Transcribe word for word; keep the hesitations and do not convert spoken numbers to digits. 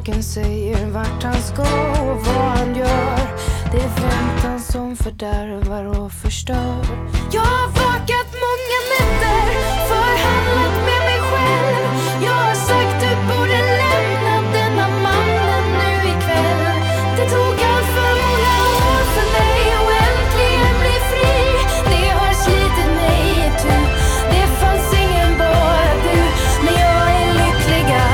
varken säger vart han ska och vad han gör. Det är väntan som fördärvar och förstör. Jag